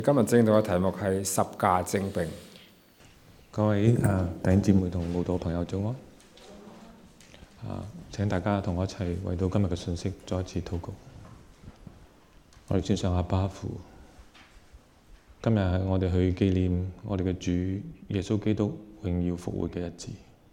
今日正道嘅題目係十架精兵。 各位弟兄姊妹同慕道朋友早安。請大家同我一齊為到今日嘅信息再一次禱告。我哋轉上阿爸父，今日係我哋去紀念我哋嘅主耶穌基督榮耀復活嘅日子。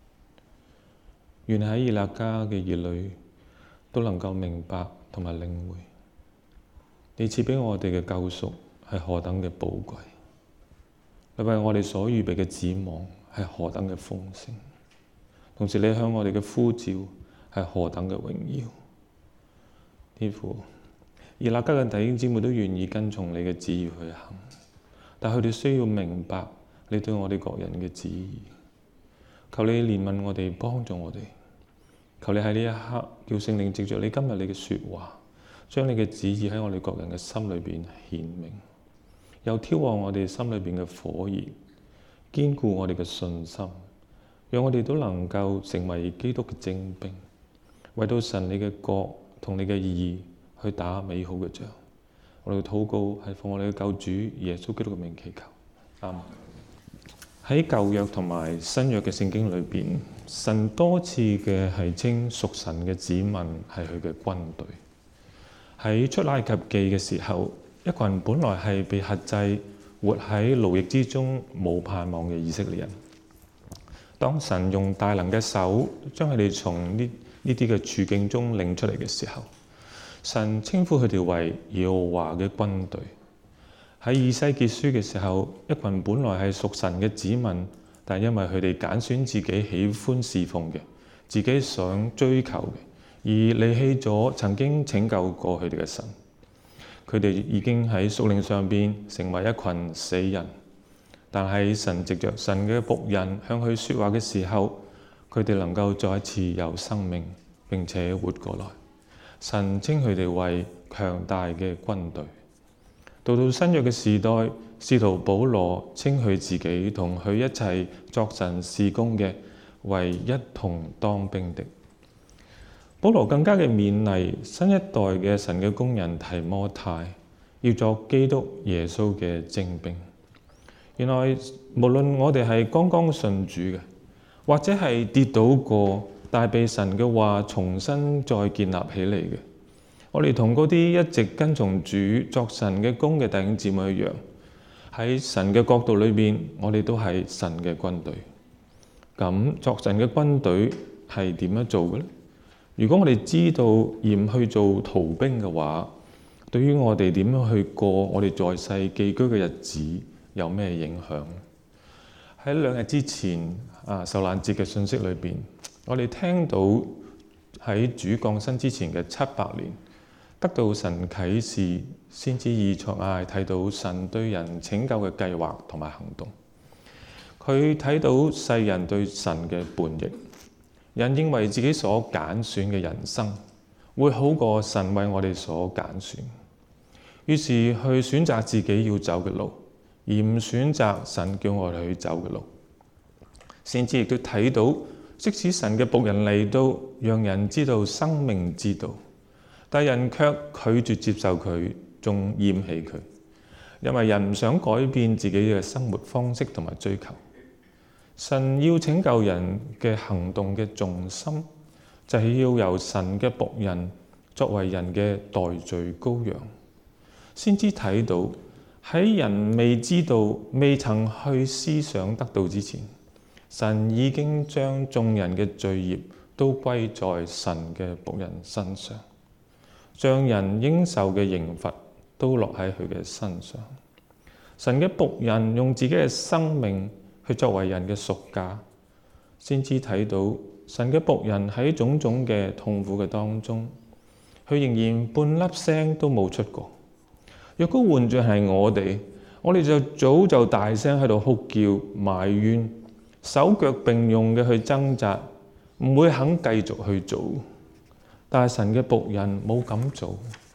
願喺以勒家嘅兒女都能夠明白同埋領會，你賜俾我哋嘅救贖係何等嘅寶貴，你為我哋所預備嘅指望係何等嘅豐盛，同時你向我哋嘅呼召係何等嘅榮耀。天父，以勒家嘅弟兄姊妹都願意跟從你嘅旨意去行，但佢哋需要明白你對我哋各人嘅旨意。求你憐憫我哋，幫助我哋。求你喺呢一刻叫聖靈藉着你今日你嘅說話，將你嘅旨意喺我哋各人嘅心裏邊顯明，又挑旺我哋心裏邊嘅火熱，堅固我哋嘅信心，讓我哋都能夠成為基督嘅精兵，為到神你嘅國同你嘅義去打美好嘅仗。我哋禱告係奉我哋嘅救主耶穌基督嘅名祈求，阿們。喺舊約同埋新約嘅聖經裏邊，神多次嘅係稱屬神嘅子民係佢嘅軍隊。喺出埃及記嘅時候，一群本來係被轄制、活喺奴役之中冇盼望嘅以色列人，當神用大能嘅手將佢哋從呢啲嘅處境中領出嚟嘅時候，神稱呼佢哋為耶和華嘅軍隊。喺以西結書嘅時候，一群本來係屬神嘅子民，但因為佢哋揀選自己喜歡侍奉嘅、自己想追求嘅，而離棄咗曾經拯救過佢哋嘅神，佢哋已經喺屬靈上邊成為一群死人。但係神藉着神嘅僕人向佢說話嘅時候，佢哋能夠再一次有生命並且活過來。神稱佢哋為強大嘅軍隊。到新約嘅時代，使徒保羅稱佢自己同佢一齊作神事工嘅為一同當兵的。保羅更加嘅勉勵新一代嘅神嘅工人提摩太，要作基督耶穌嘅精兵。原來無論我哋係剛剛信主嘅，或者係跌倒過，但係被神嘅話重新再建立起嚟嘅，我哋同嗰啲一直跟從主作神嘅工嘅弟兄姊妹一樣，喺神嘅角度裏邊，我哋都係神嘅軍隊。咁作神嘅軍隊係點樣做嘅呢？如果我哋知道而唔去做逃兵嘅話，對於我哋點樣去過我哋在世寄居嘅日子有咩影響？喺2日之前受難節嘅信息裏邊，我哋聽到喺主降生之前嘅700年，得到神啟示，先知以賽亞睇到神對人拯救嘅計劃同埋行動。佢睇到世人對神嘅叛逆，人認為自己所揀選嘅人生會好過神為我哋所揀選，於是去選擇自己要走嘅路，而唔選擇神叫我哋去走嘅路。先知亦都睇到，即使神嘅僕人嚟到，讓人知道生命之道，但人卻拒絕接受佢，仲厭棄佢，因為人唔想改變自己嘅生活方式同埋追求。神要拯救人嘅行動嘅重心，就係要由神嘅僕人作為人嘅代罪羔羊。先知睇到喺人未知道、未曾去思想得到之前，神已經將眾人嘅罪孽都歸在神嘅僕人身上，將人應受嘅刑罰都落喺佢嘅身上。神嘅僕人用自己嘅生命去作為人嘅贖價，先至睇到神嘅僕人喺種種嘅痛苦嘅當中，佢仍然半粒聲都冇出過。若果換作係我哋就早就大聲喺度哭叫埋怨，手腳並用嘅去掙扎，唔會肯繼續去做。但係神嘅僕人冇咁做，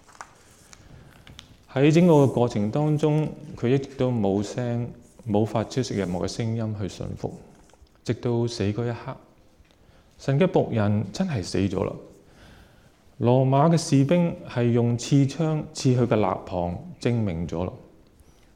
喺整個過程當中，佢一直都冇聲，冇發出任何嘅聲音去順服，直到死嗰一刻，神嘅僕人真係死咗啦。羅馬嘅士兵係用刺槍刺佢嘅肋旁，證明咗啦。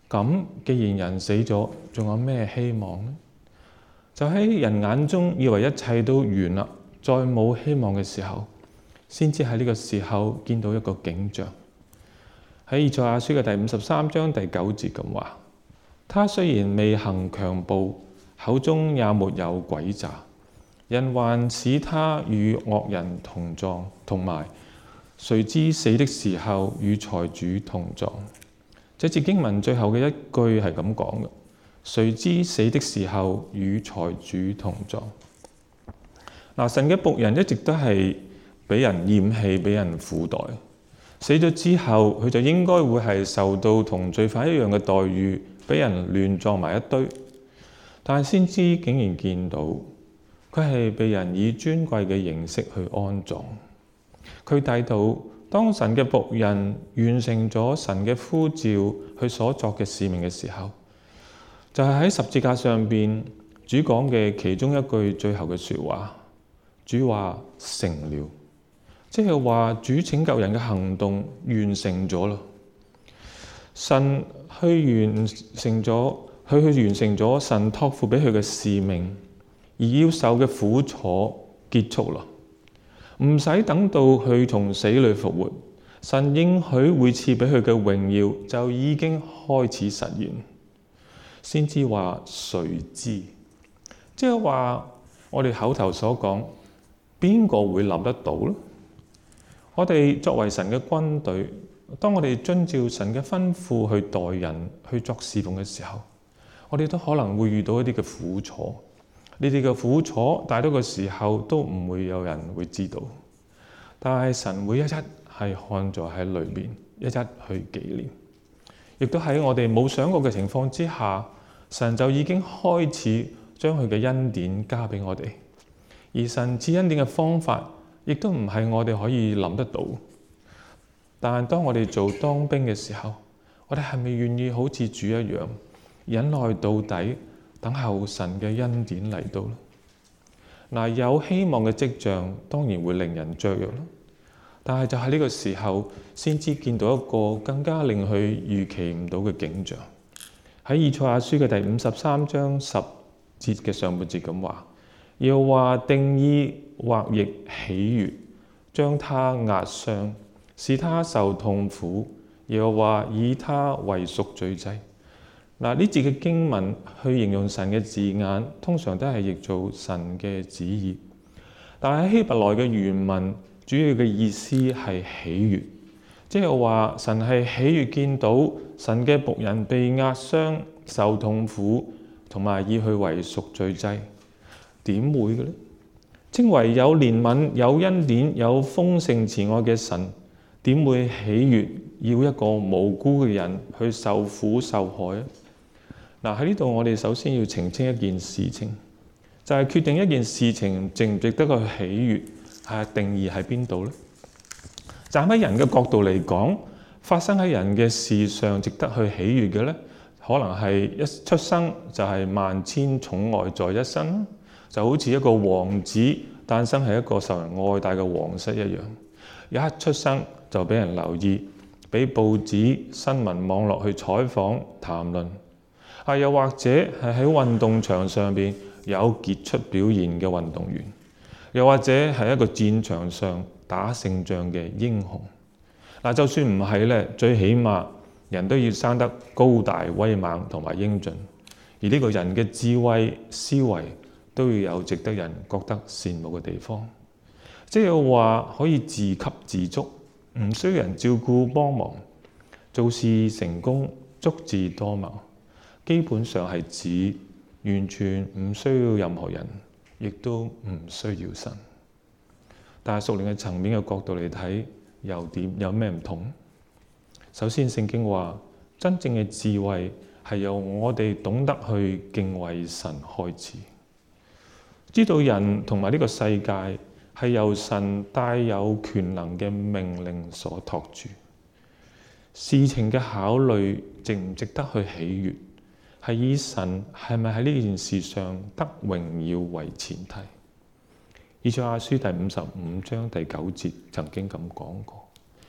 咁既然人死咗，仲有咩希望呢？就喺人眼中以為一切都完啦，再冇希望嘅時候，先至喺呢個時候見到一個景象。喺以賽亞書嘅第53章第9節咁話：他雖然未行強暴，口中也沒有詭詐，人還使他與惡人同葬，同埋誰知死的時候與財主同葬。這節經文最後嘅一句係咁講嘅：誰知死的時候與財主同葬。神嘅僕人一直都係俾人厭棄、俾人苦待。死咗之後，佢就應該會係受到同罪犯一樣嘅待遇，俾人亂葬埋一堆。但係先知竟然見到佢係被人以尊貴嘅形式去安葬。佢睇到當神嘅僕人完成咗神嘅呼召，佢所作嘅使命嘅時候，就係喺十字架上邊，主講嘅其中一句最後嘅說話。主話成了，即係話主拯救人嘅行動完成咗啦。神去完成咗神託付俾佢嘅使命，而要受嘅苦楚結束啦。唔使等到佢從死裏復活，神應許會賜俾佢嘅榮耀就已經開始實現。先知話誰知，即係話我哋口頭所講，邊個會諗得到呢？我哋作為神嘅軍隊，當我哋遵照神嘅吩咐去待人、去作侍奉嘅時候，我哋都可能會遇到一啲嘅苦楚。呢啲嘅苦楚，大多嘅時候都唔會有人會知道，但係神會一係看在喺裏面，一去紀念。亦都喺我哋冇想過嘅情況之下，神就已經開始將佢嘅恩典加俾我哋。而神賜恩典嘅方法，亦都唔係我哋可以諗得到。但係當我哋做當兵嘅時候，我哋係咪願意好似主一樣，忍耐到底，等候神嘅恩典嚟到呢？有希望嘅跡象，當然會令人雀躍啦。但係就喺呢個時候，先至見到一個更加令佢預期唔到嘅景象。喺以賽亞書嘅第53章10節嘅上半節咁話：又話定意或亦喜悅，將他壓傷，使他受痛苦，又話以他為贖罪祭。呢節嘅經文去形容神嘅字眼，通常都係譯做神嘅旨意。但係希伯來嘅原文主要嘅意思係喜悅，即係話神係喜悅見到神嘅僕人被壓傷、受痛苦，同埋以佢為贖罪祭。點會嘅呢？稱為有憐憫、有恩典、有豐盛慈愛嘅神，點會喜悅要一個無辜嘅人去受苦受害啊？喺呢度我哋首先要澄清一件事情，就係決定一件事情值唔值得去喜悅，定義喺邊度呢？站喺人嘅角度嚟講，發生喺人嘅事上值得去喜悅嘅呢，可能係一出生就係萬千寵愛在一身，就好似一個王子誕生係一個受人愛戴嘅皇室一樣，一出生就俾人留意，俾報紙、新聞網絡去採訪談論。又或者係喺運動場上邊有傑出表現嘅運動員，又或者係一個戰場上打勝仗嘅英雄。就算唔係咧，最起碼人都要生得高大威猛同埋英俊，而呢個人嘅智慧思維都要有值得人覺得羨慕嘅地方。即係話可以自給自足，唔需要人照顧幫忙，做事成功，足智多謀。基本上係指完全唔需要任何人，亦都唔需要神。但係屬靈嘅層面嘅角度嚟睇，有咩唔同？首先，聖經話真正嘅智慧係由我哋懂得去敬畏神開始，知道人同埋呢個世界係由神帶有權能嘅命令所託住。事情嘅考慮值唔值得去喜悅，係以神係咪喺呢件事上得榮耀為前提。以賽亞書第55章第9節曾經咁講過：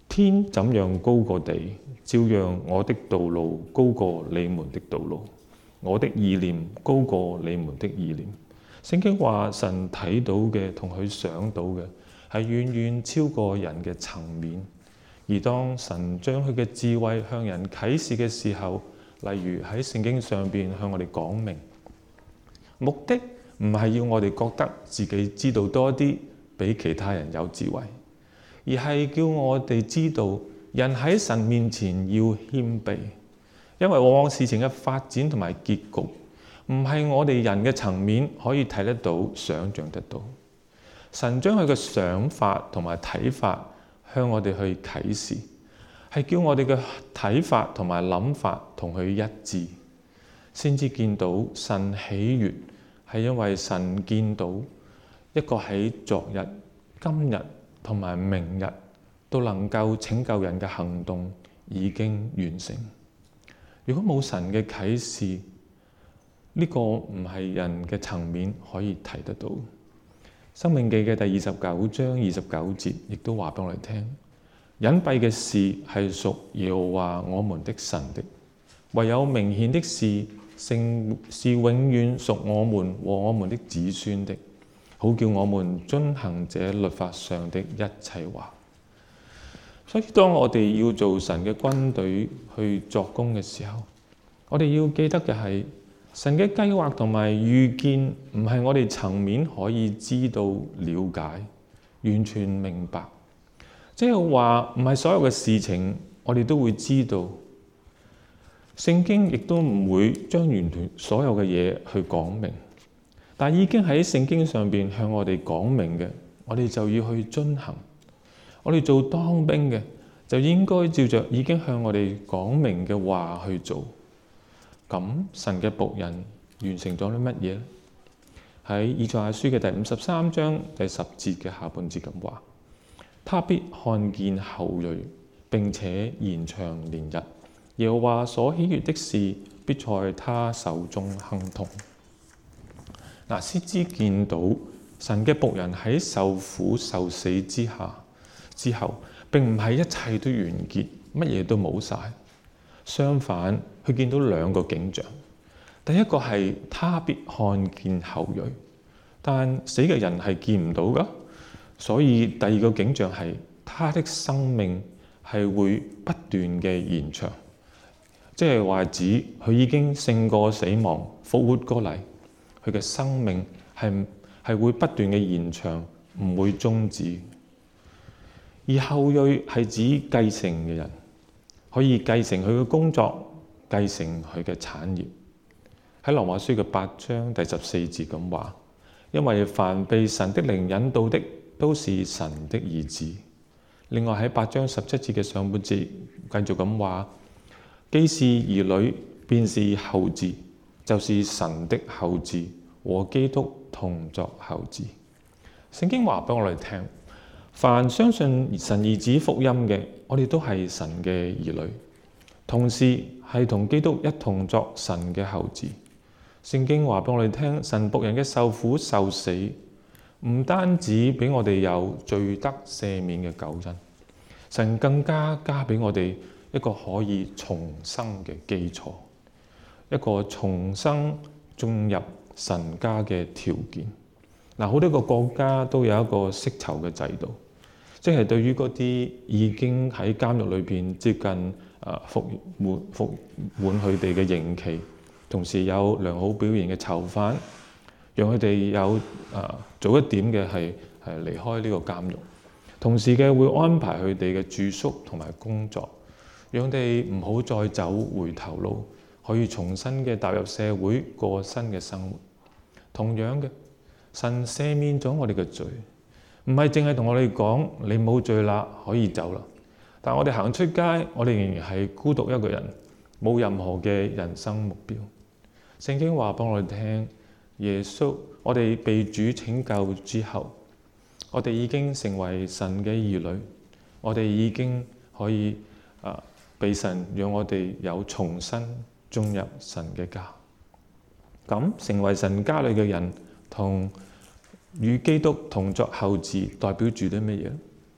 天怎樣高過地，照樣我的道路高過你們的道路，我的意念高過你們的意念。聖經話神睇到嘅同佢想到嘅係遠遠超過人嘅層面。而當神將佢嘅智慧向人啟示嘅時候，例如喺聖經上邊向我哋講明，目的唔係要我哋覺得自己知道多啲，比其他人有智慧，而係叫我哋知道人喺神面前要謙卑，因為往往事情嘅發展同埋結局唔係我哋人嘅層面可以睇得到、想像得到。神將佢嘅想法同埋睇法向我哋去啟示，係叫我哋嘅睇法同埋諗法同佢一致，先至見到神喜悅，係因為神見到一個喺昨日、今日同埋明日都能夠拯救人嘅行動已經完成。如果冇神嘅啟示，呢個唔係人嘅層面可以睇得到。申命記嘅第29章29節亦都話俾我哋聽，隱蔽嘅事係屬耶和華我們的神的，唯有明顯的事是永遠屬我們和我們的子孫的，好叫我們遵行這律法上的一切話。所以當我哋要做神嘅軍隊去作工嘅時候，我哋要記得嘅係神嘅計劃同埋預見唔係我哋層面可以知道、了解、完全明白。即係話唔係所有嘅事情我哋都會知道，聖經亦都唔會將完全所有嘅嘢去講明，但已經喺聖經上邊向我哋講明嘅，我哋就要去遵行。我哋做當兵嘅就應該照着已經向我哋講明嘅話去做。咁神嘅僕人完成咗啲乜嘢呢？喺以賽亞書嘅第53章第10節嘅下半節咁話：他必看見後裔，並且延長年日。耶和華所喜悅的事，必在他手中亨通。嗱，先知見到神嘅僕人喺受苦受死之後，並唔係一切都完結，乜嘢都冇晒。相反，佢見到兩個景象。第一個係他必看見後裔，但死嘅人係見唔到噶。所以第二個景象係他的生命係會不斷嘅延長，即係話指佢已經勝過死亡，復活過嚟，佢嘅生命係會不斷嘅延長，唔會終止。而後裔係指繼承嘅人，可以繼承佢嘅工作，繼承佢嘅產業。喺羅馬書嘅8章第14節咁話：因為凡被神的靈引導的，都是神的兒子。另外喺8章17節嘅上半節繼續咁話：既是兒女，便是後嗣，就是神的後嗣，和基督同作後嗣。聖經話俾我哋聽，凡相信神兒子福音嘅，我哋都係神嘅兒女，同時係同基督一同作神嘅後嗣。聖經話俾我哋聽，神僕人嘅受苦受死，唔單止俾我哋有罪得赦免嘅救恩，神更加俾我哋一個可以重生嘅基礎，一個重生進入神家嘅條件。好多個國家都有一個釋囚嘅制度，即係對於嗰啲已經喺監獄裏邊接近服滿佢哋嘅刑期，同時有良好表現嘅囚犯，讓佢哋有早一點嘅係離開呢個監獄，同時嘅會安排佢哋嘅住宿同埋工作，讓佢哋唔好再走回頭路，可以重新嘅踏入社會過新嘅生活。同樣嘅，神赦免咗我哋嘅罪，唔係淨係同我哋講你冇罪啦，可以走啦。但我哋行出街，我哋仍然係孤獨一個人，冇任何嘅人生目標。聖經話俾我哋聽，耶穌，我哋被主拯救之後，我哋已經成為神嘅兒女，我哋已經可以被神讓我哋有重新進入神嘅家。咁成為神家裏嘅人，同與基督同作後嗣，代表住啲乜嘢？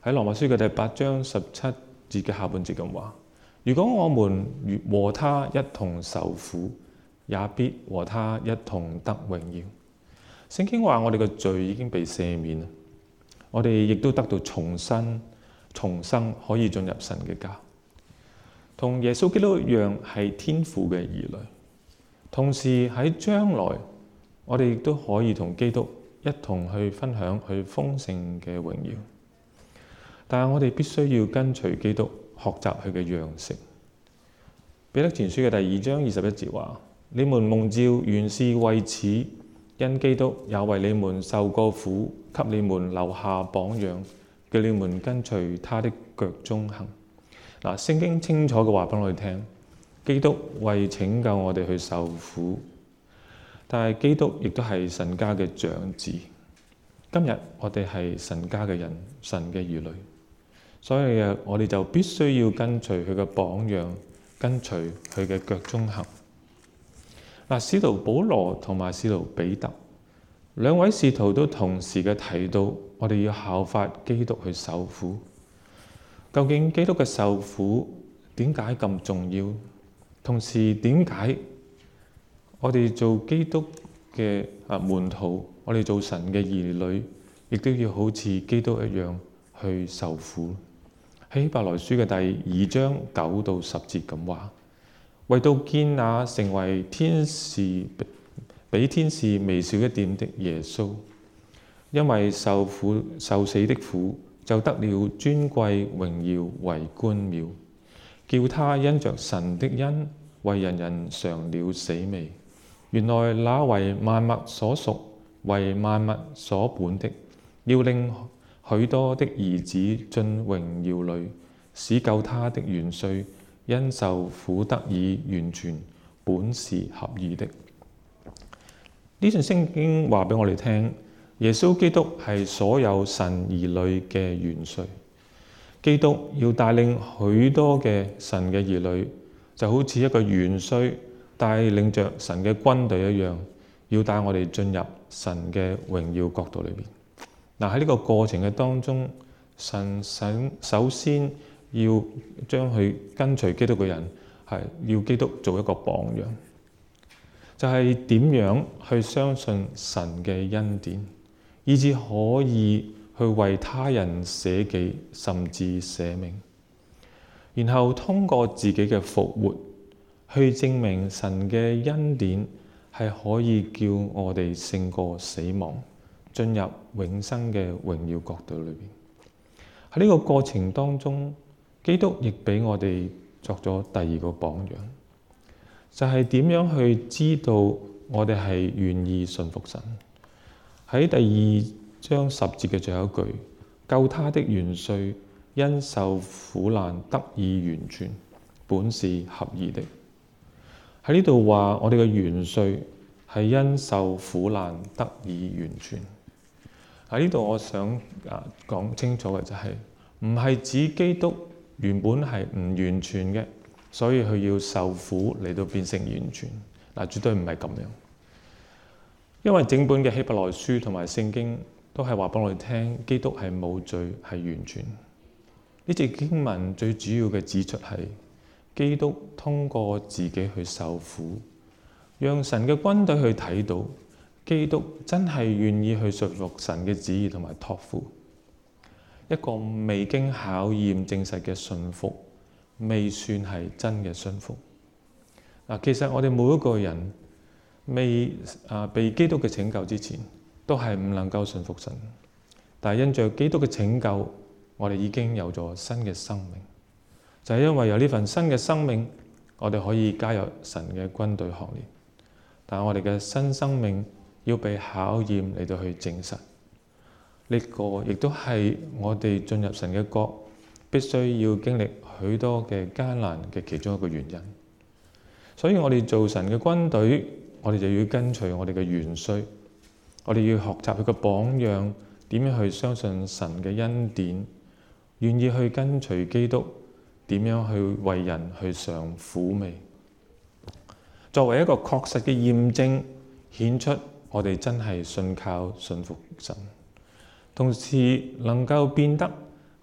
喺羅馬書嘅第8章17節嘅下半節咁話：如果我們和他一同受苦，也必和他一同得榮耀。聖經話我哋嘅罪已經被赦免啦，我哋亦都得到重生，可以進入神嘅家，同耶穌基督一樣係天父嘅兒女。同時喺將來，我哋亦都可以同基督一同去分享佢豐盛嘅榮耀。但係我哋必須要跟隨基督，學習佢嘅樣式。彼得前書嘅第2章21節話：你們蒙召原是為此，因基督也為你們受過苦，給你們留下榜樣，叫你們跟隨他的腳蹤行。嗱，聖經清楚嘅話俾我哋聽，基督為拯救我哋去受苦，但係基督亦都係神家嘅長子。今日我哋係神家嘅人，神嘅兒女，所以我哋就必須要跟隨佢嘅榜樣，跟隨佢嘅腳蹤行。嗱，使徒保羅同埋使徒彼得兩位使徒都同時嘅提到，我哋要效法基督去受苦。究竟基督嘅受苦點解咁重要？同時點解我哋做基督嘅門徒，我哋做神嘅兒女，亦都要好似基督一樣去受苦？喺希伯來書嘅第2章9到10節咁話：為到見那成為天使比天使微小一點的耶穌，因為受死的苦，就得了尊貴榮耀為冠冕，叫他因着神的恩，為人人嘗了死味。原來那為萬物所屬，為萬物所本的，要令許多的兒子進榮耀裏，使救他的元帥因受苦得以完全，本是合意的。呢段聖經話俾我哋聽，耶穌基督係所有神兒女嘅元帥。基督要帶領許多嘅神嘅兒女，就好似一個元帥帶領着神嘅軍隊一樣，要帶我哋進入神嘅榮耀國度裏邊。喺呢個過程嘅當中，神首先要將佢跟隨基督嘅人，係要基督做一個榜樣，就係點樣去相信神嘅恩典，以至可以去為他人捨己，甚至捨命，然後通過自己嘅復活，去證明神嘅恩典係可以叫我哋勝過死亡，進入永生嘅榮耀國度裏邊。喺呢個過程當中，基督亦俾我哋作咗第2個榜樣，就係點樣去知道我哋係願意信服神。喺第2章10節嘅最後一句，救他的元帥因受苦難得以完全，本是合意的。喺呢度話我哋嘅元帥係因受苦難得以完全。喺呢度我想講清楚嘅就係，唔係指基督原本係唔完全嘅，所以佢要受苦嚟到變成完全。絕對唔係咁樣。因為整本嘅希伯來書同埋聖經都係話俾我哋聽，基督係冇罪，係完全。呢節經文最主要嘅指出係，基督通過自己去受苦，讓神嘅軍隊去睇到，基督真係願意去順服神嘅旨意同埋託付。一個未經考驗證實嘅信服，未算係真嘅信服。其實我哋每一個人未被基督嘅拯救之前，都係唔能夠信服神。但係因着基督嘅拯救，我哋已經有咗新嘅生命。就係因為有呢份新嘅生命，我哋可以加入神嘅軍隊行列。但係我哋嘅新生命要被考驗嚟到去證實。呢個亦都係我哋進入神嘅國必須要經歷許多嘅艱難嘅其中一個原因。所以我哋做神嘅軍隊，我哋就要跟隨我哋嘅元帥，我哋要學習佢嘅榜樣，點樣去相信神嘅恩典，願意去跟隨基督，點樣去為人去嘗苦味，作為一個確實嘅驗證，顯出我哋真係信靠信服神。同時能夠變得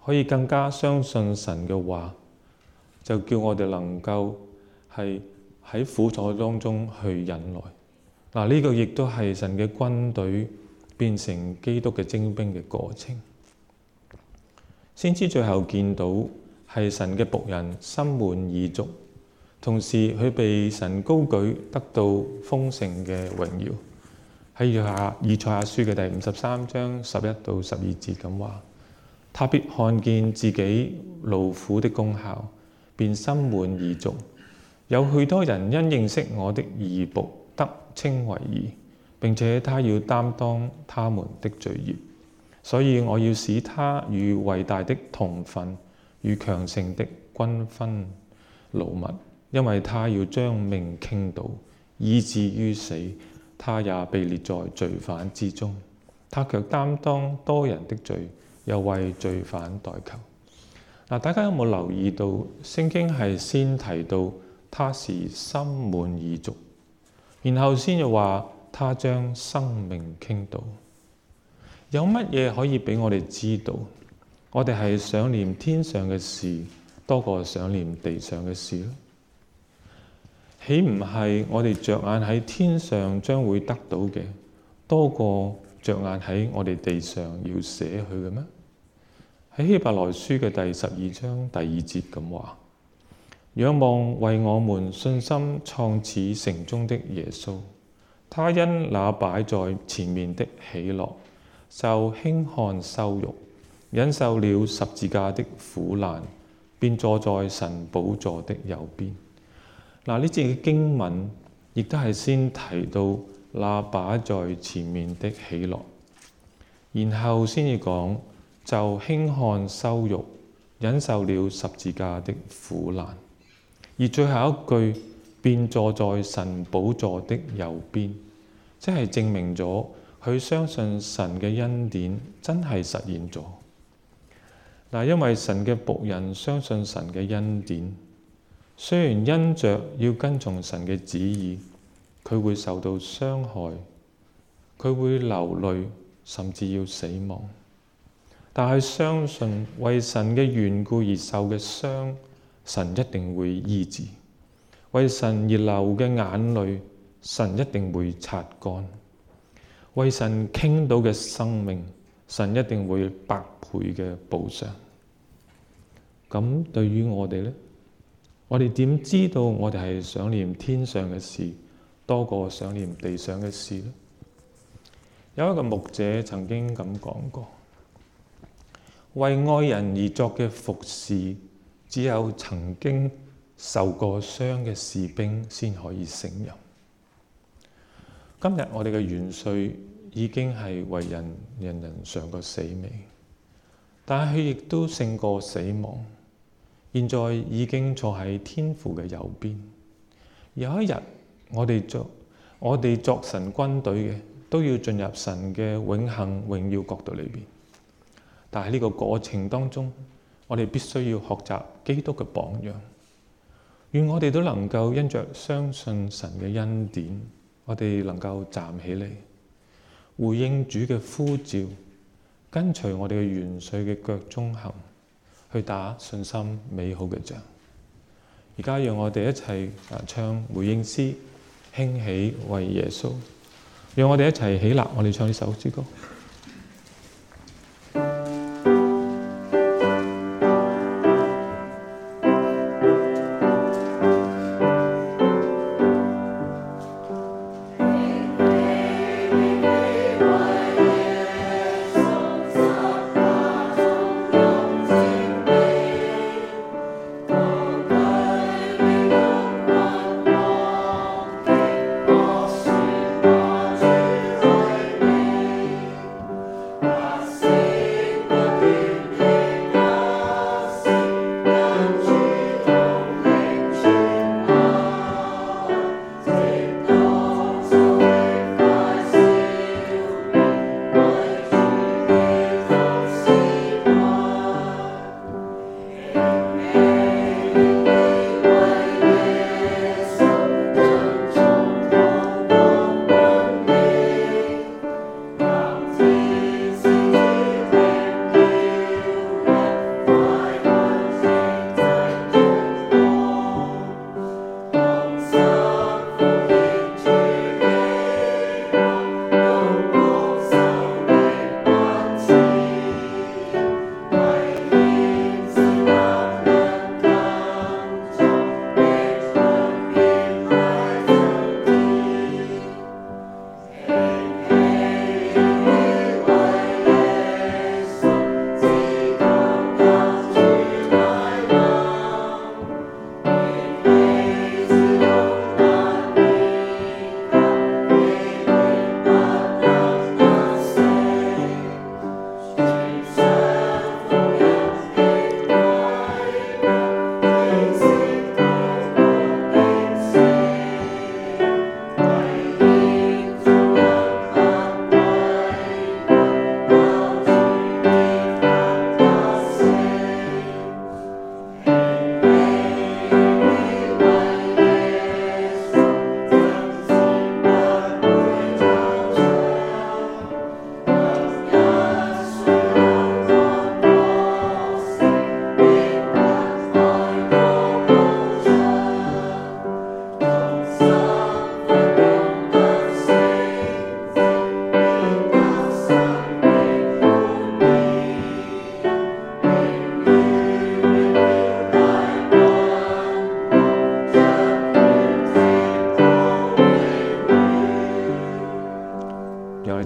可以更加相信神嘅話，就叫我哋能夠係喺苦楚當中去忍耐。嗱，呢個亦都係神嘅軍隊變成基督嘅精兵嘅過程。先知最後見到係神嘅僕人心滿意足，同時佢被神高舉，得到豐盛嘅榮耀。喺以賽亞書嘅第53章11到12節咁話：他必看見自己勞苦的功效，便心滿意足。有許多人因認識我的義僕得稱為義，並且他要擔當他們的罪孽。所以我要使他與偉大的同分，與強盛的均分勞物，因為他要將命傾倒，以至於死。他也被列在罪犯之中，他卻擔當多人的罪，又為罪犯代求。嗱，大家有冇留意到聖經係先提到他是心滿意足，然後先又話他將生命傾倒。有乜嘢可以俾我哋知道，我哋係想念天上嘅事多過想念地上嘅事呢？豈唔係我哋着眼喺天上將會得到嘅，多過着眼喺我哋地上要捨去嘅咩？喺希伯來書嘅第12章第2節咁話：仰望為我們信心創始成終的耶穌，他因那擺在前面的喜樂，就輕看羞辱，忍受了十字架的苦難，便坐在神寶座的右邊。嗱，呢節嘅經文亦都係先提到那擺在前面的喜樂，然後先至講就輕看羞辱，忍受了十字架的苦難，而最後一句便坐在神寶座的右邊，即係證明咗佢相信神嘅恩典真係實現咗。嗱，因為神嘅僕人相信神嘅恩典。雖然因着要跟從神嘅旨意，佢會受到傷害，佢會流淚，甚至要死亡，但係相信為神嘅緣故而受嘅傷，神一定會醫治；為神而流嘅眼淚，神一定會擦乾；為神傾倒嘅生命，神一定會百倍嘅補償。咁對於我哋呢？我哋點知道我哋係想念天上嘅事多過想念地上嘅事呢？有一個牧者曾經咁講過：為愛人而作嘅服侍，只有曾經受過傷嘅士兵先可以勝任。今日我哋嘅元帥已經係為人人嘗過死味，但係佢亦都勝過死亡。現在已經坐喺天父嘅右邊。有一日，我哋作神軍隊嘅，都要進入神嘅永恆榮耀國度裏邊。但係呢個過程當中，我哋必須要學習基督嘅榜樣。願我哋都能夠因着相信神嘅恩典，我哋能夠站起嚟，回應主嘅呼召，跟隨我哋嘅元帥嘅腳蹤行，去打信心美好嘅仗。而家讓我哋一齊唱回應詩，興起為耶穌。讓我哋一齊起立，我哋唱呢首詩歌。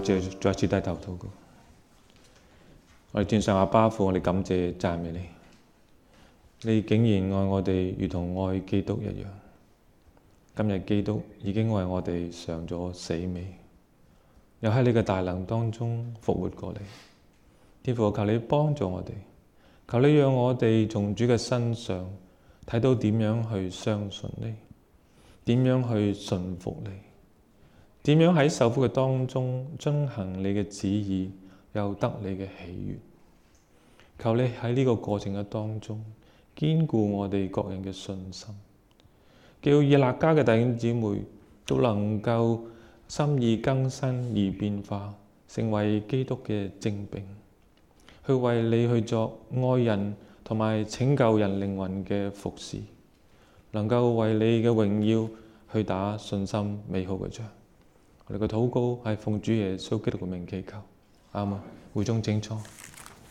再次低頭禱告。我哋天上阿爸父，我哋感謝讚美你。你竟然愛我哋如同愛基督一樣。今日基督已經為我哋嘗咗死味，又喺你嘅大能當中復活過嚟。天父，求你幫助我哋，求你讓我哋從主嘅身上睇到點樣去相信你，點樣去順服你，點樣喺受苦嘅當中遵行你嘅旨意，又得你嘅喜悅。求你喺呢個過程嘅當中堅固我哋各人嘅信心，叫以勒家嘅弟兄姊妹都能夠心意更新而變化，成為基督嘅精兵，去為你去作愛人同埋拯救人靈魂嘅服侍，能夠為你嘅榮耀去打信心美好嘅仗。我哋嘅禱告係奉主耶穌基督嘅名祈求，阿們。會眾請坐。